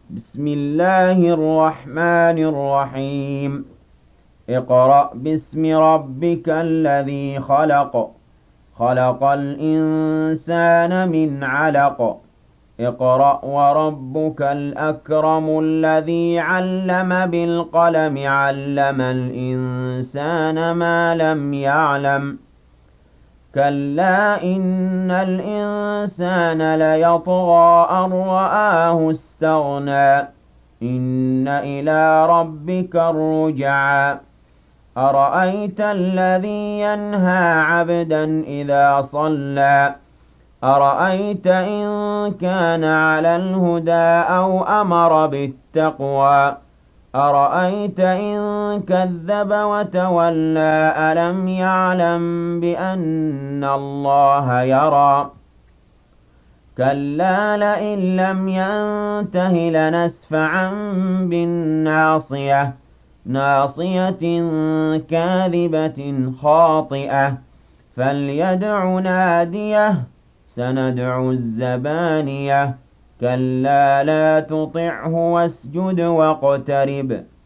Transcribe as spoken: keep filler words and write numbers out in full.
بسم الله الرحمن الرحيم اقرأ باسم ربك الذي خلق خلق الإنسان من علق اقرأ وربك الأكرم الذي علم بالقلم علم الإنسان ما لم يعلم كلا إن الإنسان ليطغى أن رآه استغنى إن إلى ربك الرجعى أرأيت الذي ينهى عبدا إذا صلى أرأيت إن كان على الهدى أو أمر بالتقوى أرأيت إن كذب وتولى ألم يعلم بأن الله يرى كلا لئن لم ينته لنسفعا بالناصية ناصية كاذبة خاطئة فليدع ناديه سندع الزبانية كلا لا تطعه واسجد واقترب